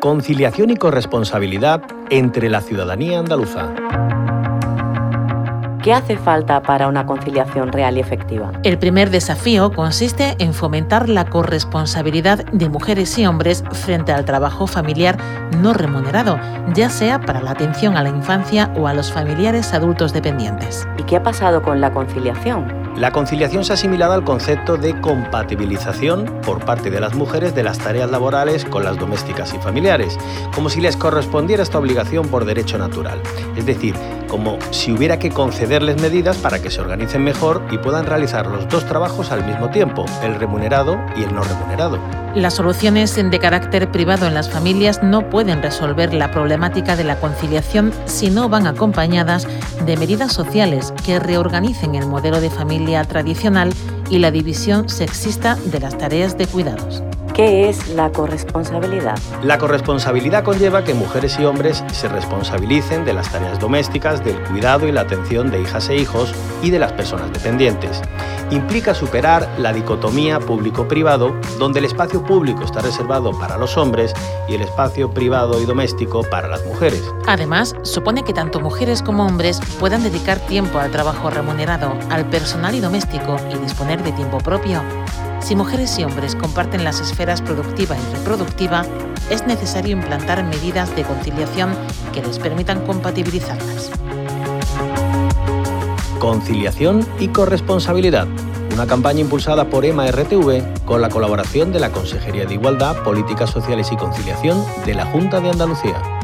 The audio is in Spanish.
Conciliación y corresponsabilidad entre la ciudadanía andaluza. ¿Qué hace falta para una conciliación real y efectiva? El primer desafío consiste en fomentar la corresponsabilidad de mujeres y hombres frente al trabajo familiar no remunerado, ya sea para la atención a la infancia o a los familiares adultos dependientes. ¿Y qué ha pasado con la conciliación? La conciliación se ha asimilado al concepto de compatibilización por parte de las mujeres de las tareas laborales con las domésticas y familiares, como si les correspondiera esta obligación por derecho natural. Es decir, como si hubiera que concederles medidas para que se organicen mejor y puedan realizar los dos trabajos al mismo tiempo, el remunerado y el no remunerado. Las soluciones de carácter privado en las familias no pueden resolver la problemática de la conciliación si no van acompañadas de medidas sociales que reorganicen el modelo de familia tradicional y la división sexista de las tareas de cuidados. ¿Qué es la corresponsabilidad? La corresponsabilidad conlleva que mujeres y hombres se responsabilicen de las tareas domésticas, del cuidado y la atención de hijas e hijos y de las personas dependientes. Implica superar la dicotomía público-privado, donde el espacio público está reservado para los hombres y el espacio privado y doméstico para las mujeres. Además, supone que tanto mujeres como hombres puedan dedicar tiempo al trabajo remunerado, al personal y doméstico y disponer de tiempo propio. Si mujeres y hombres comparten las esferas productiva y reproductiva, es necesario implantar medidas de conciliación que les permitan compatibilizarlas. Conciliación y corresponsabilidad. Una campaña impulsada por EMA-RTV con la colaboración de la Consejería de Igualdad, Políticas Sociales y Conciliación de la Junta de Andalucía.